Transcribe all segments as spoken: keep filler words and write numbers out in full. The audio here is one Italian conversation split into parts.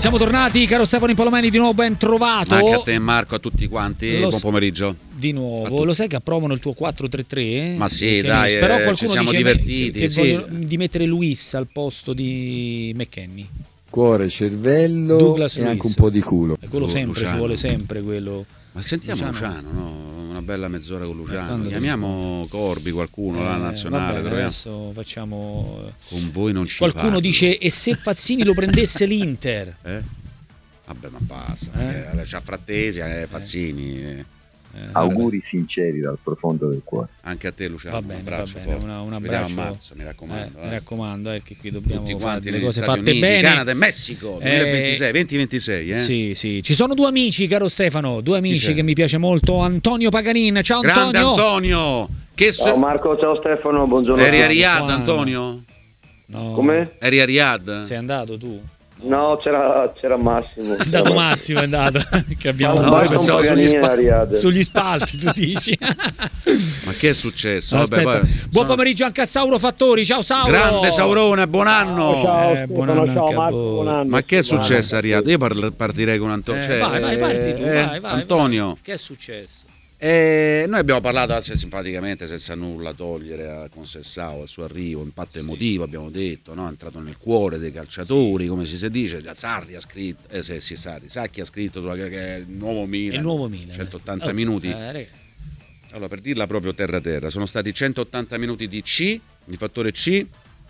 Siamo tornati, caro Stefano Impalomeni, di nuovo ben trovato. Anche a te Marco, a tutti quanti, Lo buon s- pomeriggio. Di nuovo, lo sai che approvano il tuo quattro tre tre? Ma sì, Che dai, ne- però eh, qualcuno ci siamo dice divertiti, che, che sì. vogliono di mettere Luis al posto di McKennie. Cuore, cervello Douglas e Luiz. anche un po' di culo. E quello Lu- sempre, Luciano. ci vuole sempre quello. Ma sentiamo Luciano. Luciano, no? Una bella mezz'ora con Eh, Luciano. quando Chiamiamo Corbi, qualcuno, la Eh, nazionale. vabbè, proviamo. adesso facciamo. Con voi non ci Qualcuno parlo. dice: e se Fazzini lo prendesse l'Inter? Eh? Vabbè, ma basta. Eh? Eh? C'ha Frattesi, eh, Fazzini. eh. Eh, Auguri sinceri dal profondo del cuore. Anche a te Luciano. Va un bene, va abbraccio bene, forte. una- un Ci vediamo abbraccio. a marzo, mi raccomando. Eh, eh. mi raccomando, eh, che qui dobbiamo Tutti fare quanti le negli cose Stati fatte Uniti, bene. Canada e Messico duemilaventisei, Eh, venti ventisei, eh? Sì, sì. Ci sono due amici, caro Stefano, due amici c'è? che mi piace molto. Antonio Paganin, ciao Grande Antonio. Antonio. Che so- Ciao Marco, ciao Stefano, buongiorno. Eri a a tutti. Riyadh, Quando? Antonio? No. Come? Eri a Riyadh? Sei andato tu? No, c'era, c'era Massimo. È andato Massimo, è andato. che abbiamo Ma No, basta un pensavo Paganini sugli spa- a Riyadh. sugli spalti, tu dici. Ma che è successo? Vabbè, Aspetta. poi- Buon sono- pomeriggio anche a Sauro Fattori. Ciao Sauro. Grande Saurone, buon anno. Ciao, Eh, Stefano, buon anno ciao anche a Marco, voi. buon anno. Ma che è Buon anno. successo a Riyadh? Io parlo- partirei con Antonio. Eh, cioè, vai, vai, parti tu, eh, vai, vai, Antonio. vai. Che è successo? Eh, noi abbiamo parlato se- simpaticamente, senza nulla togliere a Consessao al suo arrivo, impatto emotivo, abbiamo detto, no? È entrato nel cuore dei calciatori, come si dice. Sarri ha scritto, eh, sì, sì, Sarri, Sacchi ha scritto che è il nuovo Milan, Il nuovo Milan. centottanta Oh, minuti. eh, raga. Allora, per dirla proprio terra terra, sono stati centottanta minuti di C, di fattore C,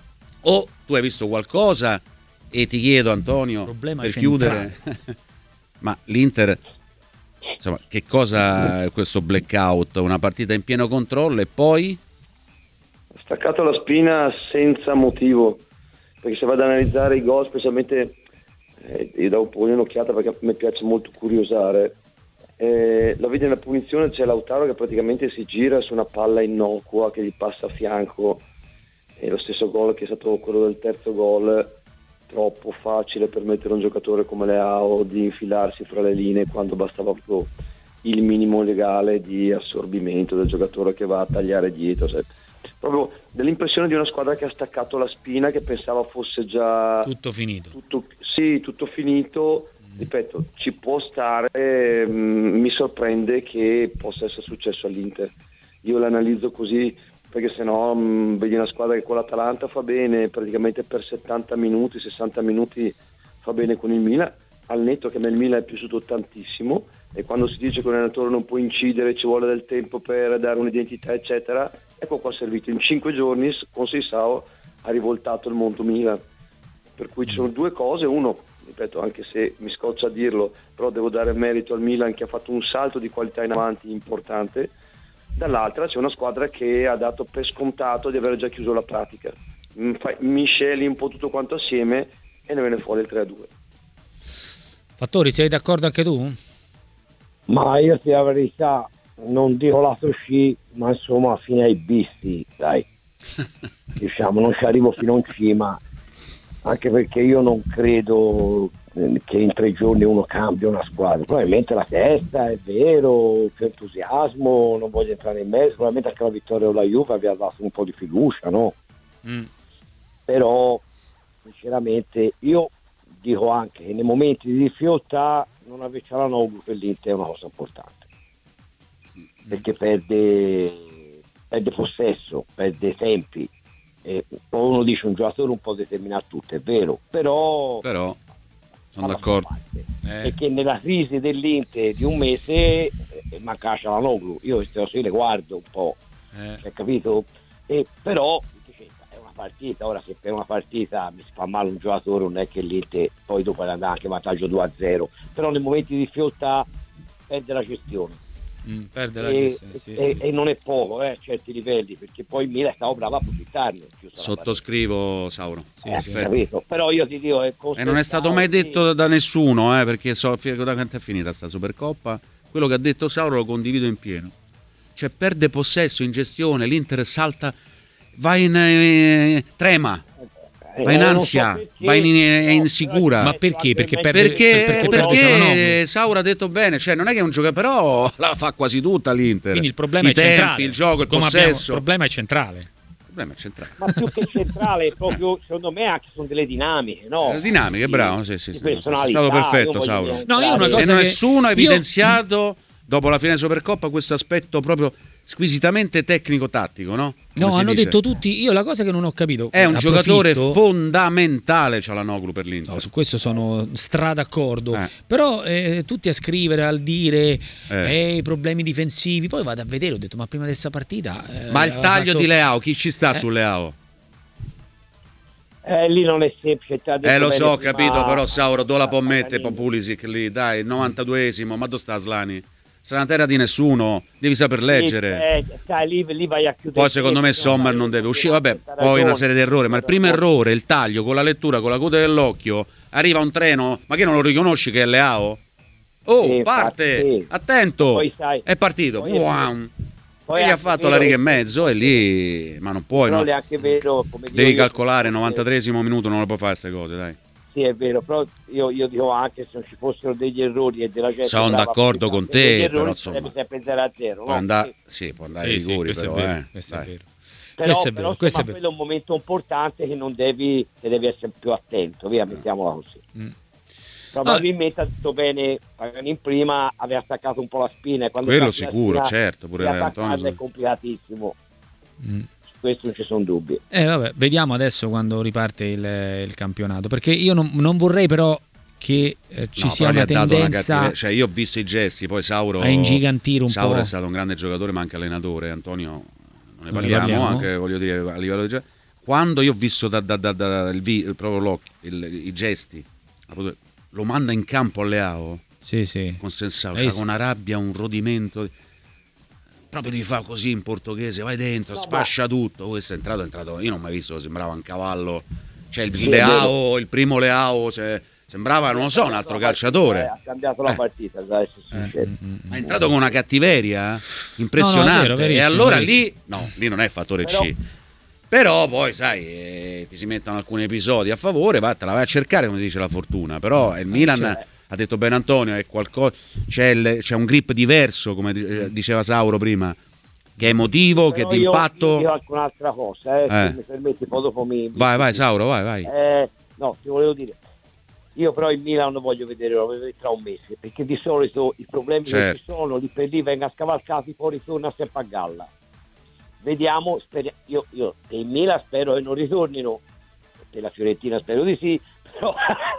o tu hai visto qualcosa e ti chiedo, Antonio, Problema per centrale. chiudere, ma l'Inter, insomma, che cosa è questo blackout? Una partita in pieno controllo e poi? Ha staccato la spina senza motivo, perché se vado ad analizzare i gol, specialmente, eh, io do un po' un'occhiata perché a me piace molto curiosare, eh, la vedi nella punizione, c'è Lautaro che praticamente si gira su una palla innocua che gli passa a fianco, e lo stesso gol che è stato quello del terzo gol, troppo facile per mettere un giocatore come Leao di infilarsi fra le linee quando bastava proprio il minimo legale di assorbimento del giocatore che va a tagliare dietro. Cioè, proprio dell'impressione di una squadra che ha staccato la spina, che pensava fosse già Tutto finito. tutto, sì, tutto finito. Ripeto, ci può stare, mh, mi sorprende che possa essere successo all'Inter. Io l'analizzo così perché sennò mh, vedi una squadra che con l'Atalanta fa bene praticamente per settanta minuti, sessanta minuti fa bene con il Milan, al netto che a me il Milan è piaciuto tantissimo, e quando si dice che un allenatore non può incidere, ci vuole del tempo per dare un'identità eccetera, ecco qua è servito. In cinque giorni con Seisao ha rivoltato il mondo Milan, per cui ci sono due cose. Uno, ripeto, anche se mi scoccia a dirlo, però devo dare merito al Milan che ha fatto un salto di qualità in avanti importante. Dall'altra c'è una squadra che ha dato per scontato di aver già chiuso la pratica, misceli un po' tutto quanto assieme e ne viene fuori il tre a due. Fattori, sei d'accordo anche tu? Ma io ti la verità, non dico lato sci, ma insomma fino ai bisti, dai. Diciamo, non ci arrivo fino in cima, anche perché io non credo eh, che in tre giorni uno cambia una squadra. Probabilmente la testa, è vero, c'è entusiasmo, non voglio entrare in mezzo, probabilmente anche la vittoria della Juve aveva dato un po' di fiducia, no? Mm. Però sinceramente io dico anche che nei momenti di difficoltà non avere Cialanoglu per l'Inter è una cosa importante, perché perde, perde possesso, perde tempi, e poi uno dice un giocatore un po' determinato tutto, è vero, però Però sono alla d'accordo. sua parte. Eh. Perché nella crisi dell'Inter di un mese eh, manca Cialanoglu, io queste cose le guardo un po', Eh. hai capito? E però dice, è una partita, ora se per una partita mi si fa male un giocatore non è che l'Inter poi dopo andare anche vantaggio due a zero, però nei momenti di difficoltà perde la gestione. Mm, perde la E, gestione, sì, e- sì. e non è poco eh, a certi livelli, perché poi il Milan stava bravo a approfittarne. Sottoscrivo, Sauro. Sì, Eh, sì. capito? Però io ti dico è E non è stato mai detto da, da nessuno, eh, perché so da quanto è finita sta Supercoppa. Quello che ha detto Sauro lo condivido in pieno. Cioè perde possesso in gestione, l'Inter salta, va in eh, trema, va in ansia, va in, è insicura. Ma perché? Perché perde- Perché, perché perché, perde Cialanoglu. Sauro ha detto bene, cioè non è che è un giocatore, però la fa quasi tutta l'Inter. Quindi il problema I è tempi, centrale. il gioco, il Come abbiamo- possesso. il problema è centrale. problema è centrale. Ma più che centrale, proprio secondo me anche sono delle dinamiche, no? Le dinamiche, Di- bravo, sì, sì, di sì, no, sei personalità, stato perfetto, io voglio Sauro. dire, No, io una E cosa che- nessuno ha io- evidenziato dopo la fine Supercoppa questo aspetto proprio squisitamente tecnico-tattico, no? Come No, si hanno dice. detto tutti. Io la cosa che non ho capito È un approfitto- giocatore fondamentale Cialanoglu per l'Inter. No, su questo sono stra d'accordo. Eh. Però eh, tutti a scrivere, al dire Eh. eh, i problemi difensivi. Poi vado a vedere, ho detto, ma prima di questa partita. eh, Ma il aveva taglio fatto- di Leao, chi ci sta Eh. su Leao? Eh, lì non è semplice. te l'ha detto Eh lo bene so, prima- capito, però Sauro, dove la può mettere Paganini. Pulisic lì, dai, il novantaduesimo, ma dove sta Slani? Sta una terra di nessuno, devi saper leggere. Eh, sai, lì, lì vai a chiudere. Poi secondo me Sommer non deve uscire, vabbè, poi una serie di errori, ma il primo errore, il taglio con la lettura, con la coda dell'occhio, arriva un treno, ma che non lo riconosci che è Leao? Oh, Sì, parte, sì. attento, Poi sai- è partito, poi è- Buam. poi e è gli ha anche fatto vero la riga e che- mezzo e lì, ma non puoi, Però no? è anche vero, come dico Devi io, calcolare, che- novantatreesimo minuto non lo puoi fare queste cose, dai. Sì, è vero, però io, io dico anche se non ci fossero degli errori e della gente Sono brava a d'accordo applicare con te, degli errori, però, insomma, sarebbe sempre zero a zero, Può no? andare, sì, può andare Sì, ai sì, rigori, questo però, è vero, eh, questo è dai. vero. Però, Questo è vero, però questo è insomma, vero. quello è un momento importante che non devi, che devi essere più attento, via, mettiamola così. Mm. Probabilmente ha detto bene Paganin prima, aveva staccato un po' la spina e quando Quello stacchi la sicuro, spina, certo, pure riattaccarla Antonio. è complicatissimo. Mm. Su questo non ci sono dubbi. Eh, vabbè, vediamo adesso quando riparte il, il campionato. Perché io non, non vorrei però che eh, ci No, sia però gli una ha dato una tendenza cattiveria- cioè io ho visto i gesti, poi Sauro a ingigantire un Sauro po'. è stato un grande giocatore ma anche allenatore, Antonio non ne Ne parliamo, parliamo? anche voglio dire a livello di ge- quando io ho visto da, da, da, da- il vi- proprio l'occhio, il- i gesti, lo manda in campo a Leao Sì, sì. con Sensao, Eh, cioè, sì. con una rabbia, un rodimento, proprio gli fa così in portoghese, vai dentro, No, sfascia tutto. Questo è entrato, è entrato, io non ho mai visto, sembrava un cavallo, cioè il Sì, è Leao, il primo Leao, cioè, sembrava, non lo so, un altro Ha cambiato la calciatore. partita, eh, Ha cambiato la Eh. partita, da essere sincero. Ma è entrato con una cattiveria impressionante. No, no, è vero, verissimo, e allora verissimo. lì, no, lì non è fattore Però- C. Però poi, sai, eh, ti si mettono alcuni episodi a favore, va, te la vai a cercare, come dice la fortuna. Però il Milan, cioè- ha detto bene Antonio, è qualcosa, c'è, il- c'è un grip diverso, come di- eh, diceva Sauro prima, che è emotivo, che è Però io- Io d'impatto. dico anche un'altra cosa, eh, Eh. se mi permetti, poi dopo mi... Vai, vai, Sauro, vai, vai. Eh, no, ti volevo dire, io però il Milan non voglio vedere, lo voglio vedere tra un mese, perché di solito i problemi Certo. che ci sono, lì per lì vengono scavalcati, poi ritorna sempre a galla. Vediamo, speri- io, io per il Milan spero che non ritornino, per la Fiorentina spero di sì, però...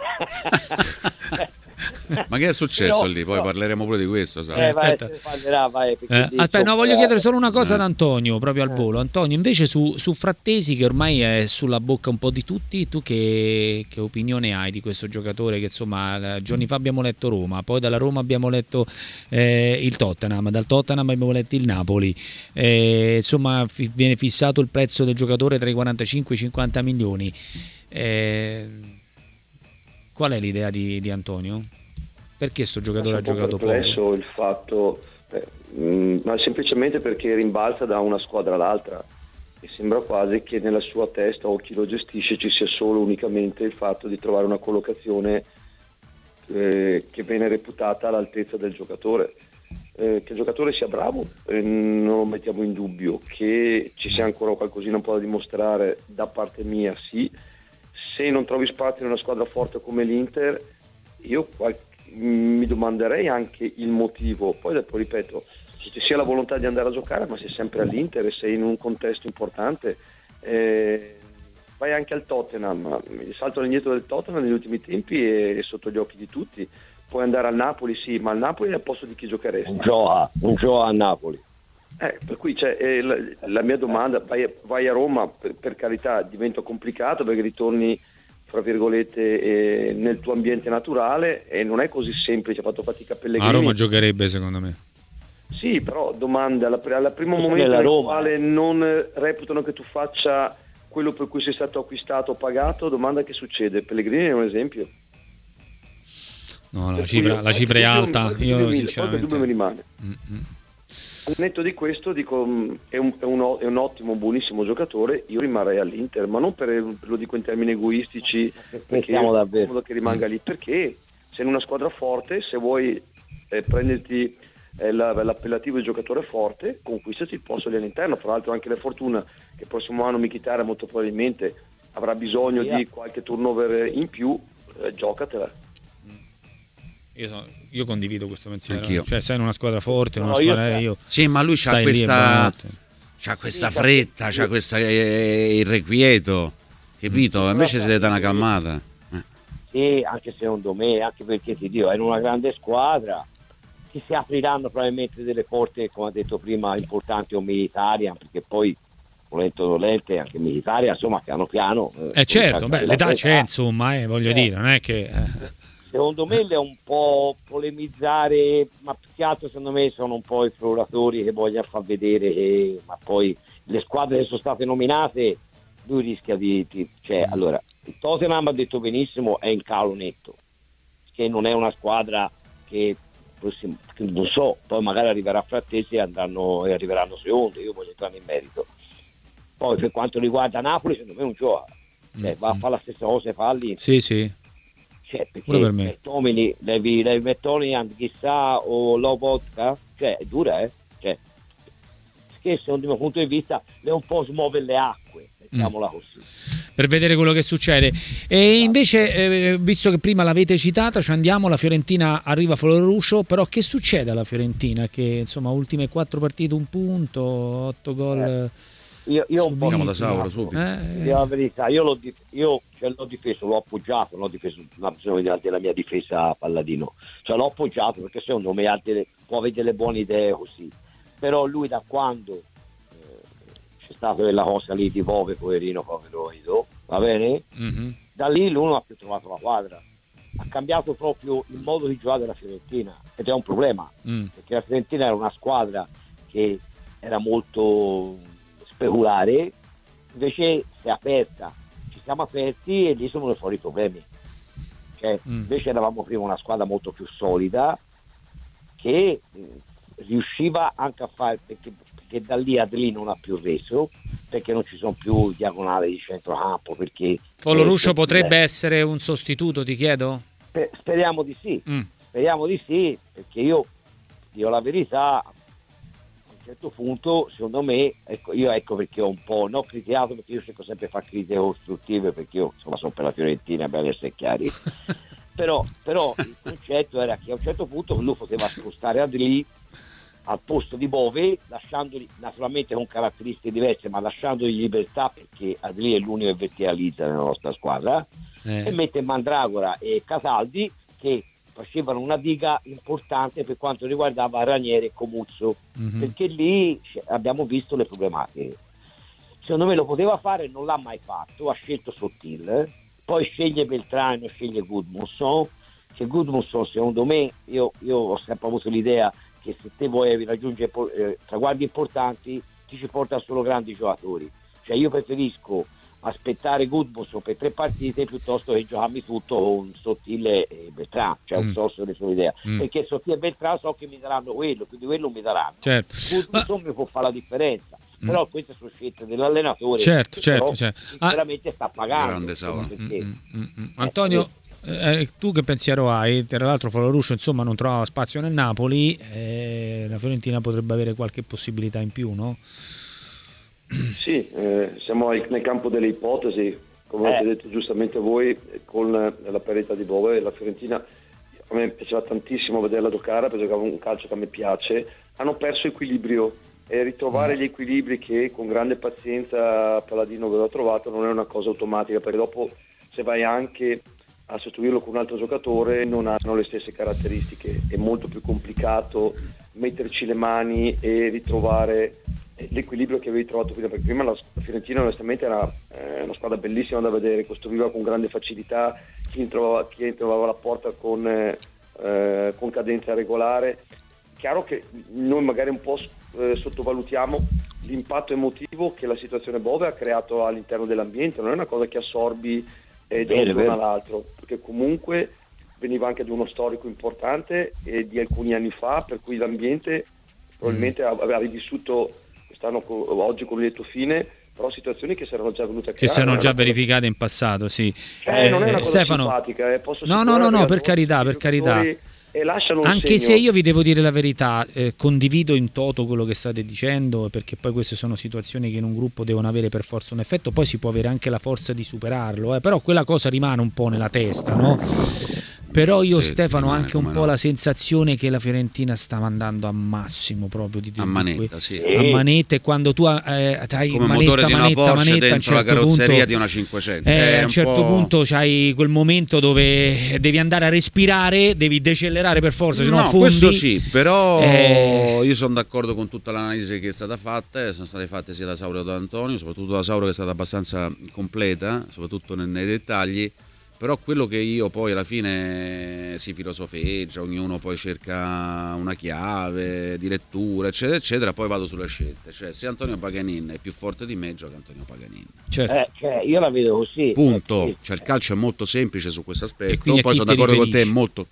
Ma che è successo Però- lì? Poi no. parleremo pure di questo, sai. Eh, vai, aspetta. se ne parlerà, vai, perché Eh, dico, aspetta, no, voglio eh, chiedere solo una cosa Eh. ad Antonio, proprio al Eh. volo. Antonio, invece su, su Frattesi, che ormai è sulla bocca un po' di tutti, tu che, che opinione hai di questo giocatore che insomma giorni fa abbiamo letto Roma, poi dalla Roma abbiamo letto eh, il Tottenham, dal Tottenham abbiamo letto il Napoli, eh, insomma fi- viene fissato il prezzo del giocatore tra i quarantacinque e i cinquanta milioni. Eh, qual è l'idea di, di Antonio? Perché sto giocatore ha un po' giocato poco? perplesso il fatto, eh, mh, ma semplicemente perché rimbalza da una squadra all'altra e sembra quasi che nella sua testa o chi lo gestisce ci sia solo unicamente il fatto di trovare una collocazione eh, che viene reputata all'altezza del giocatore. Eh, che il giocatore sia bravo, eh, non lo mettiamo in dubbio, che ci sia ancora qualcosina un po' da dimostrare da parte mia, sì. Se non trovi spazio in una squadra forte come l'Inter, io qual- mi domanderei anche il motivo. Poi dopo ripeto, se ci sia la volontà di andare a giocare, ma sei sempre all'Inter e sei in un contesto importante, eh, vai anche al Tottenham. Il salto all'indietro del Tottenham negli ultimi tempi è, è sotto gli occhi di tutti. Puoi andare al Napoli, sì, ma al Napoli è al posto di chi giocheresti? Un gioca, un gioca a Napoli. Eh, per cui cioè, eh, la, la mia domanda, vai, a- vai a Roma, per, per carità diventa complicato perché ritorni fra virgolette eh, nel tuo ambiente naturale e non è così semplice, ha fatto fatica Pellegrini. A Roma giocherebbe secondo me. Sì, però domanda, alla, al primo Questa momento è la nel Roma, quale non eh, reputano che tu faccia quello per cui sei stato acquistato o pagato, domanda che succede? Pellegrini è un esempio. No, la Per cifra, cui io- la cifra è qualche alta. dubbio- Io qualche dubbio mi- sinceramente. qualche dubbio mi rimane. Mm, mm. Al netto di questo dico mh, è un, è, un, o- è un ottimo, buonissimo giocatore, io rimarrei all'Inter, ma non per, lo dico in termini egoistici, perché Pensiamo è davvero. comodo che rimanga lì, perché sei in una squadra forte, se vuoi eh, prenderti è la, l'appellativo di giocatore forte, conquistati il posto lì all'interno. Tra l'altro anche la Fortuna, che il prossimo anno Mkhitaryan molto probabilmente avrà bisogno yeah. di qualche turnover in più, eh, giocatela. Io, so, io condivido questo pensiero. Anch'io. Cioè, sei in una squadra forte, in No, una squadra io- io. Sì, ma lui c'ha Stai lì e questa, buonanotte. c'ha questa Sì, fretta, sì. c'ha questa eh, irrequieto, capito? Invece si deve dare una calmata. Eh. Sì, anche secondo me, anche perché ti dico, è in una grande squadra, ci si apriranno probabilmente delle porte, come ha detto prima, importanti o militari, perché poi volente o dolente anche militari, insomma, piano piano. Eh certo, beh, l'età c'è, c'è insomma, eh, voglio Eh. dire, non è che... eh. Secondo me è un po' polemizzare, ma più che altro secondo me sono un po' i esploratori che vogliono far vedere che, ma poi le squadre che sono state nominate, lui rischia di, di cioè, allora, il Tottenham ha detto benissimo, è in calo netto, che non è una squadra che, che non so, poi magari arriverà Frattesi e andranno e arriveranno secondi, io voglio entrare in merito. Poi per quanto riguarda Napoli, secondo me non gioca, cioè, va a fare la stessa cosa e fa lì. Sì, sì. Cioè, perché Pure per me. McTominay, Levi, Levi McTominay, chissà, o Lobotka, cioè è dura, eh? Cioè, che secondo il mio punto di vista le un po' smuove le acque, mettiamola così. Per vedere quello che succede. E invece, eh, visto che prima l'avete citata, ci andiamo, la Fiorentina arriva a Floruscio, però che succede alla Fiorentina? Che insomma, ultime quattro partite, un punto, otto gol... Eh. Io, io un po' Andiamo da Sauro subito. Eh, la verità, io l'ho, dif- io, cioè, l'ho difeso, l'ho appoggiato, l'ho difeso, non ha bisogno di- della mia difesa a Palladino, cioè l'ho appoggiato perché secondo me ha delle, può avere delle buone idee così, però lui da quando eh, c'è stata quella cosa lì di Bove, poverino, povero Ido, va bene? mhm. Da lì lui non ha più trovato la quadra, ha cambiato proprio il modo di giocare della Fiorentina ed è un problema, Mm. perché la Fiorentina era una squadra che era molto speculare, invece si è aperta, ci siamo aperti e lì sono fuori i problemi, cioè, Mm. invece eravamo prima una squadra molto più solida che eh, riusciva anche a fare, perché, perché da lì ad lì non ha più reso, perché non ci sono più diagonali di centrocampo, perché Floruscio eh, potrebbe eh, essere un sostituto, ti chiedo? sper- speriamo di sì, Mm. speriamo di sì, perché io dico la verità, a un certo punto secondo me, ecco, io ecco perché ho un po' non criticato, perché io cerco sempre di fare critiche costruttive, perché io insomma sono per la Fiorentina, per essere chiari, però, però il concetto era che a un certo punto lui poteva spostare Adli al posto di Bove, lasciandogli naturalmente con caratteristiche diverse, ma lasciandogli libertà, perché Adli è l'unico che verticalizza nella nostra squadra, Eh. e mette Mandragora e Cataldi che facevano una diga importante per quanto riguardava Ranieri e Comuzzo, Mhm. perché lì abbiamo visto le problematiche. Secondo me lo poteva fare, non l'ha mai fatto, ha scelto Sottil, poi sceglie Beltrano, sceglie Gudmundsson, che Gudmundsson secondo me, io, io ho sempre avuto l'idea che se te vuoi raggiungere eh, traguardi importanti ti ci porta solo grandi giocatori, cioè io preferisco aspettare Gudmundsson per tre partite piuttosto che giocarmi tutto con Sottile e Beltrán, cioè Mm. un so sulle sue idee, Mm. perché Sottile e Beltrán so che mi daranno quello, quindi quello mi daranno. Certo. Gudmundsson mi può fare la differenza, però queste sono scelte dell'allenatore, Certo, che certo, però certo. sinceramente sta pagando. Grande Sauro. perché- Mm, mm, mm. Antonio, eh, tu che pensiero hai? Tra l'altro Floruscio insomma non trovava spazio nel Napoli, eh, la Fiorentina potrebbe avere qualche possibilità in più, no? Sì, eh, siamo ai- nel campo delle ipotesi, come Eh. avete detto giustamente voi, con la parità di Bove. La Fiorentina, a me piaceva tantissimo vederla giocare perché giocava un calcio che a me piace. Hanno perso equilibrio e ritrovare gli equilibri che con grande pazienza Palladino aveva trovato non è una cosa automatica, perché dopo se vai anche a sostituirlo con un altro giocatore non hanno le stesse caratteristiche, è molto più complicato metterci le mani e ritrovare l'equilibrio che avevi trovato prima, perché prima la Fiorentina onestamente era eh, una squadra bellissima da vedere, costruiva con grande facilità, chi trovava, chi trovava la porta con, eh, eh, con cadenza regolare. Chiaro che noi magari un po' eh, sottovalutiamo l'impatto emotivo che la situazione Bove ha creato all'interno dell'ambiente, non è una cosa che assorbi eh, da un Vero, giorno vero. all'altro, perché comunque veniva anche di uno storico importante e di alcuni anni fa, per cui l'ambiente probabilmente aveva rivissuto quest'anno co- oggi con lieto fine, però situazioni che si erano già venute a Che creare. si erano non è già una cosa- verificate in passato, sì. Eh, non è una cosa Stefano, simpatica, eh, posso no, no, no, no, assicurarvi per a carità, tutti i per carità. giocatori e lasciano un Anche segno. se io vi devo dire la verità, eh, condivido in toto quello che state dicendo, perché poi queste sono situazioni che in un gruppo devono avere per forza un effetto, poi si può avere anche la forza di superarlo, eh, però quella cosa rimane un po' nella testa, no? Però io Sì, Stefano ho rimane, anche un come po' no. la sensazione che la Fiorentina sta mandando a massimo proprio di, di A manetta, sì. a manetta, e quando tu eh, hai Come manetta, motore di una manetta, Porsche manetta, a un dentro la certo carrozzeria punto, di una cinquecento. eh, È a un un certo po'- punto c'hai quel momento dove devi andare a respirare, devi decelerare per forza, se no No, affondi. questo sì, però Eh, io sono d'accordo con tutta l'analisi che è stata fatta, eh, sono state fatte sia da Sauro che da Antonio, soprattutto da Sauro che è stata abbastanza completa, soprattutto nei, nei dettagli, però quello che io poi alla fine si filosofeggia, ognuno poi cerca una chiave di lettura, eccetera, eccetera, poi vado sulle scelte, cioè se Antonio Paganin è più forte di me, gioca Antonio Paganin. certo. Eh, cioè, io la vedo così. Punto. Eh, Cioè il calcio è molto semplice su questo E aspetto. quindi a Poi chi sono ti d'accordo con te, è riferisci? molto.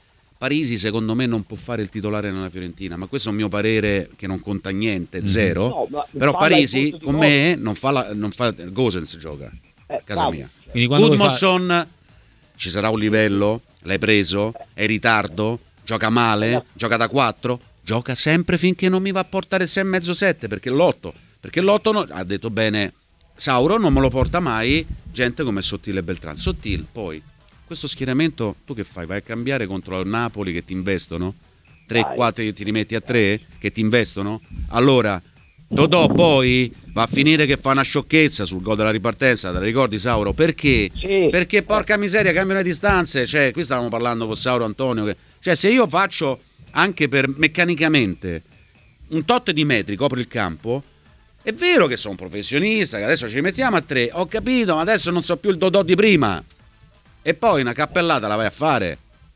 Parisi secondo me non può fare il titolare nella Fiorentina, ma questo è un mio parere che non conta niente, zero. No, ma Però parla Parisi al punto di con me non fa la, non fa Gosens gioca Eh, a casa cavolo, mia. cioè. Quindi quando vuoi fa- Gudmundsson ci sarà un livello, l'hai preso, è in ritardo, gioca male, gioca da quattro, gioca sempre finché non mi va a portare sei e mezzo sette, perché l'otto, perché l'otto no- ha detto bene Sauro, non me lo porta mai gente come Sottile e Beltran. Sottile, poi questo schieramento tu che fai? Vai a cambiare contro il Napoli che ti investono? tre quattro ti rimetti a tre che ti investono? Allora Dodò poi va a finire che fa una sciocchezza sul gol della ripartenza, te la ricordi Sauro? Perché? Sì. Perché porca miseria cambiano le distanze, cioè qui stavamo parlando con Sauro Antonio, che, cioè se io faccio anche per meccanicamente un tot di metri, copro il campo, è vero che sono un professionista, che adesso ci mettiamo a tre, ho capito, ma adesso non so più il Dodò di prima, e poi una cappellata la vai a fare.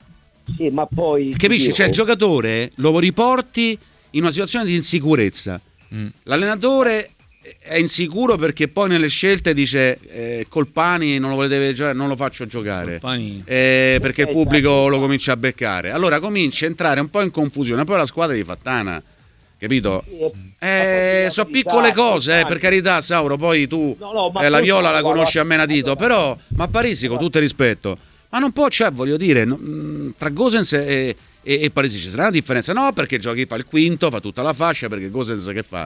Sì, ma poi Capisci? dico, Cioè il giocatore lo riporti in una situazione di insicurezza. Mm. L'allenatore è insicuro perché poi nelle scelte dice eh, Colpani non lo volete giocare, non lo faccio giocare. Colpani. Eh, perché il Esatto. pubblico lo comincia a beccare. Allora comincia a entrare un po' in confusione, poi la squadra di Fattana, capito? sì, Eh, ma sono poi piccole Colpani, cose, eh, per carità, Sauro, poi tu No, no, ma eh, la poi Viola la guarda, conosci a menadito, allora- però ma Parisi con tutto il rispetto, ma non può, cioè voglio dire, no, mh, tra Gosens e, e, e Parisi ci sarà una differenza? No, perché giochi fa il quinto, fa tutta la fascia, perché Gosens che fa?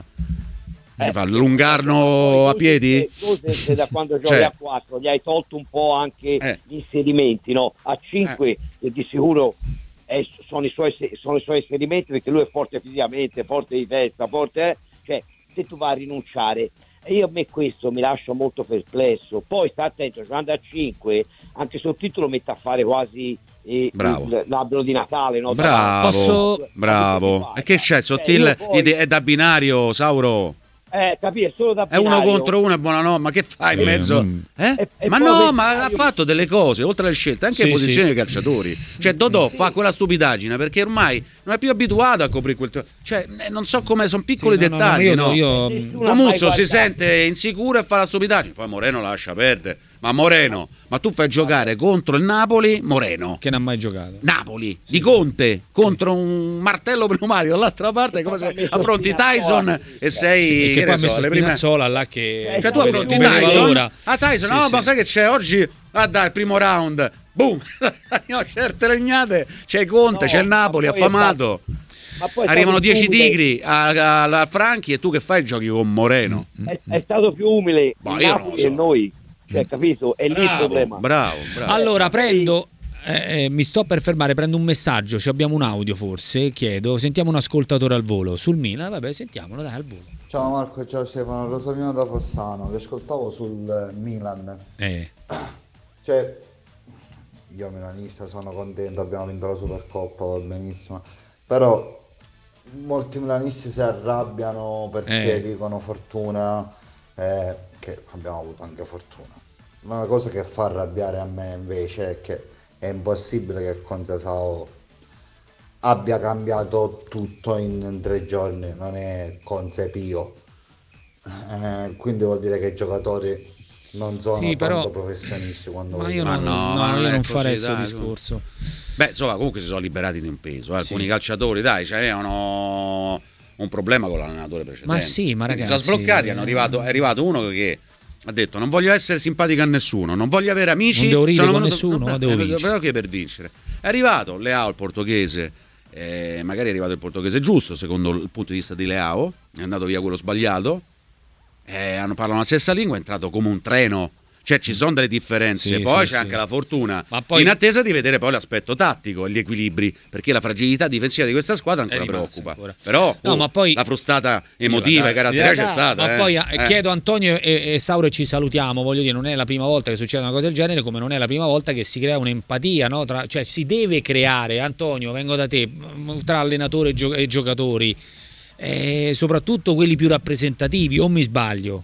Ci Eh, fa l'ungarno a piedi? Gosens da quando giochi Cioè- a quattro gli hai tolto un po' anche Eh. gli inserimenti, no? A cinque che di sicuro è- sono, i suoi, sono i suoi inserimenti, perché lui è forte fisicamente, forte di testa, forte, eh? Cioè se tu vai a rinunciare, e io a me questo mi lascia molto perplesso. Poi sta attento, giocando a cinque anche sottotitolo lo mette a fare quasi eh, Bravo. il- l'albero di Natale, no? Bravo, Posso- bravo. E che c'è? Cioè, Sottile io poi- è da binario, Sauro. Eh, capire, solo da È uno binario. contro uno e buonanotte, ma che fai in Eh, mezzo? mm. Eh? E- e Ma poi no, per- ma ha io- fatto delle cose, oltre alle scelte, anche Sì, in posizione sì. dei calciatori. Cioè Dodò fa quella stupidaggine perché ormai non è più abituato a coprire quel... Cioè, eh, non so come, sono piccoli Sì, no, no, dettagli, no, no? io, io- Nessuno- Comuzzo mai si guardato. sente insicuro e fa la stupidaggine, poi Moreno lascia perdere. Ma Moreno, ma tu fai giocare contro il Napoli, Moreno. che non ha mai giocato. Napoli di Conte contro un martello pneumatico dall'altra parte, è come se affronti Tyson e sei E che che poi ha ne messo so, le prime... Spinazzola là che Cioè tu vede- affronti vedeva Tyson, l'ora. ah Tyson, Sì, no, sì. ma sai che c'è oggi? Ah dai, il primo round, boom, no, certe legnate, c'è Conte, No, c'è il Napoli ma poi affamato, Ma poi è arrivano stato più dieci umile- tigri alla Franchi e tu che fai? Giochi con Moreno. È, è stato più umile Ma il io non Napoli lo so. e noi, cioè, capito? È lì il Bravo, problema. bravo, bravo. Allora prendo, eh, eh, mi sto per fermare, prendo un messaggio, ci abbiamo un audio forse, chiedo, sentiamo un ascoltatore al volo sul Milan, vabbè sentiamolo dai al volo. Ciao Marco, ciao Stefano, Rosolino da Fossano, vi ascoltavo sul eh, Milan. Eh, Cioè, io milanista sono contento, abbiamo vinto la Supercoppa, va benissimo. Però molti milanisti si arrabbiano perché Eh. dicono fortuna, eh, che abbiamo avuto anche fortuna. Ma una cosa che fa arrabbiare a me invece è che è impossibile che Conceição abbia cambiato tutto in tre giorni, non è concepio. Eh, quindi vuol dire che i giocatori non sono Sì, però- tanto professionisti quando ma io Ma non, no, no, ma non io è non così, farei questo dai, discorso. Beh, insomma, comunque si sono liberati di un peso. eh. Alcuni Sì. calciatori, dai, avevano un problema con l'allenatore precedente. Ma sì, ma Quindi ragazzi, si sono sbloccati. eh. Hanno arrivato, è arrivato uno che ha detto: non voglio essere simpatico a nessuno, non voglio avere amici. Non devo ridere sono con venuto- nessuno, ma devo eh, vincere. però che per vincere. È arrivato Leao, il portoghese, eh, magari è arrivato il portoghese giusto secondo il punto di vista di Leao, è andato via quello sbagliato, eh, hanno parlato la stessa lingua, è entrato come un treno. Cioè ci sono delle differenze, Sì, poi sì, c'è sì. anche la fortuna, Ma poi- in attesa di vedere poi l'aspetto tattico, gli equilibri, perché la fragilità difensiva di questa squadra ancora È rimasta preoccupa. ancora. Però No, oh, ma poi- la frustata emotiva Dai, e caratteriale dai, c'è stata. Ma eh. poi eh, Eh. chiedo a Antonio e, e Sauro, e ci salutiamo, voglio dire, non è la prima volta che succede una cosa del genere, come non è la prima volta che si crea un'empatia, no? Tra, cioè si deve creare, Antonio, vengo da te, tra allenatore e, gio- e giocatori, eh, soprattutto quelli più rappresentativi, o mi sbaglio?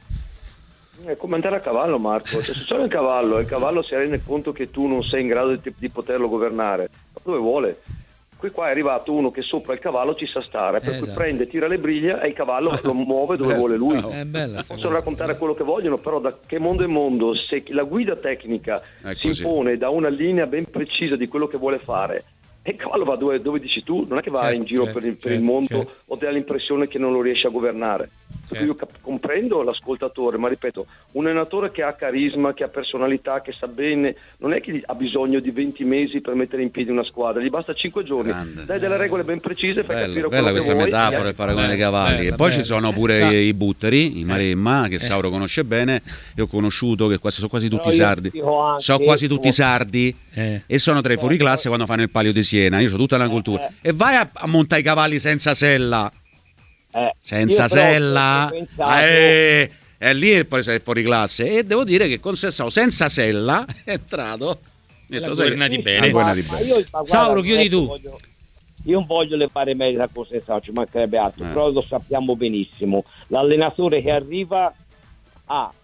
È come andare a cavallo, Marco. Cioè, se c'è il cavallo, il cavallo si rende conto che tu non sei in grado di, di poterlo governare, ma dove vuole? Qui qua è arrivato uno che sopra il cavallo ci sa stare, per Esatto. cui prende, tira le briglie e il cavallo lo muove dove vuole lui. È bella sta Possono cosa. raccontare quello che vogliono, però da che mondo è mondo, se la guida tecnica È si così. impone da una linea ben precisa di quello che vuole fare, e il cavallo va dove, dove dici tu, non è che va Certo, in giro certo, per, il, per certo, il mondo certo. o ti dà l'impressione che non lo riesce a governare. Per cui io cap- comprendo l'ascoltatore, ma ripeto, un allenatore che ha carisma, che ha personalità, che sa bene, non è che ha bisogno di venti mesi per mettere in piedi una squadra, gli basta cinque giorni, Grande. dai delle regole ben precise, fai Bella, capire bella quello questa che vuoi. metafora, e- il paragone dei Bella, cavalli. bella, e poi bella. ci sono pure Sa- i butteri, i Maremma, che Eh. Sauro conosce bene. Io ho conosciuto che quasi, sono quasi tutti Però io sardi. dico anche- Sono quasi tutti sardi. Eh. E sono tra i fuori classe quando fanno il Palio di Siena. Io ho tutta la cultura. E vai a, a montare i cavalli senza sella. Eh, Senza io però sella. ho pensato- Eh, e lì e poi sei fuori classe. E devo dire che con Sessao senza sella è entrato. Ho detto, La sai governati che- bene. la governati Ma bene. io- ma guarda, Sauro, chiudi adesso tu. voglio- io non voglio le fare merito a Cosenza, ci mancherebbe altro, Eh. però lo sappiamo benissimo. L'allenatore che arriva ha,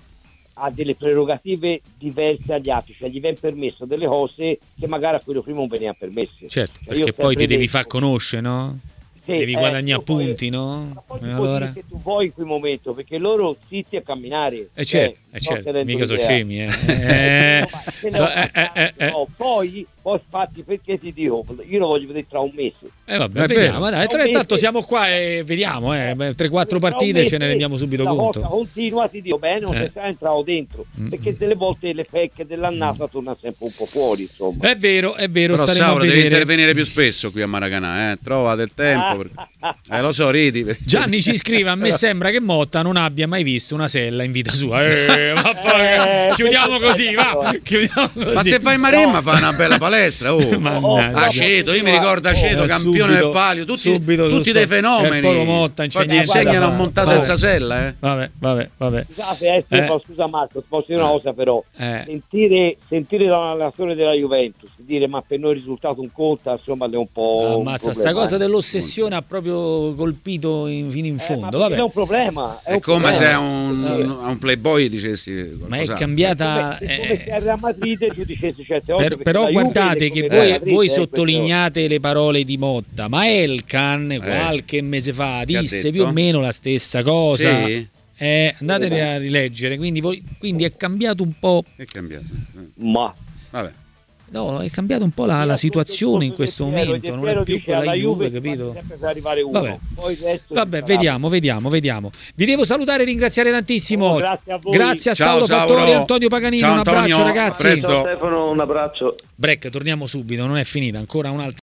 ha delle prerogative diverse dagli altri, cioè gli viene permesso delle cose che magari a quello prima non veniva permesse. Certo, Cioè, io perché ho poi ti sempre devi detto- far conoscere, no? Sì, Devi eh, guadagnare tu poi- punti, no? Ma poi E ti puoi allora? dire che tu vuoi in quel momento, perché loro zitti a camminare. Eh certo, Cioè, eh non certo, si rendono mica sono idea. scemi, eh. Eh, No, ma se ne so- ho eh, eh, eh, eh. no, poi, poi infatti perché ti dico, io lo voglio vedere tra un mese. Eh vabbè, È vediamo, vero. dai, Tra un tra- tanto mese- siamo qua e vediamo, eh, tre quattro Tra un partite mese ce ne rendiamo subito la conto. cosa continua, ti dico bene, non Eh. si sta entrato dentro, Mm, perché mm. delle volte le pecche dell'annata tornano sempre un po' fuori, insomma. È vero, è vero, Però staremo Sauro a devi vedere. intervenire più spesso qui a Maracanã, eh. Trova del tempo. perché- Eh, lo so, ridi. perché- Gianni ci scrive: a me sembra che Motta non abbia mai visto una sella in vita sua. Eh, ma poi- Eh, chiudiamo così, va. allora. Chiudiamo così. Ma se fai Maremma fai una bella palestra. Oh. Mannaggia. Aceto, io mi ricordo Aceto, Eh, campione subito- del Palio, tutti, subito tutti su dei sto- fenomeni. e poi lo Motta Poi insegna- ti insegnano a guarda, montare vabbè. senza sella, eh. Vabbè, vabbè, vabbè. Scusate, eh, Eh. Stefano, scusa Marco, posso dire una cosa però, Eh. sentire, sentire dall'allenatore della Juventus dire ma per noi il risultato non conta, insomma è un po' un Ammazza, sta problema, cosa eh. dell'ossessione ha proprio colpito in- fino in Eh, ma fondo. perché Vabbè. è un problema. È, È un come se a problema. un, Eh. a un playboy dicessi Ma è qualcos'altro. cambiata. È come, è come eh, se a Real Madrid tu dicessi certe volte Per- perché però la Juve guardate è che come voi, Real Madrid, voi eh, questo- sottolineate le parole di Motta, ma Elkan qualche mese fa Che ha disse detto? più o meno la stessa cosa. Sì? Eh, andatele a rileggere, quindi, voi- quindi è cambiato un po'. Che è cambiato? Eh, Ma Vabbè. No, è cambiata un po' la, la situazione in questo momento, non è più quella Juve, capito? sempre per arrivare uno. Vabbè. Poi il resto Vabbè, si sarà. vediamo, vediamo, vediamo. Vi devo salutare e ringraziare tantissimo. Oh, grazie a voi. Grazie a Ciao, Saulo Sauro. Fattori, Antonio Paganini, Ciao, un abbraccio Antonio. ragazzi. A presto. Ciao Stefano, un abbraccio. Break, torniamo subito, non è finita, ancora un'altra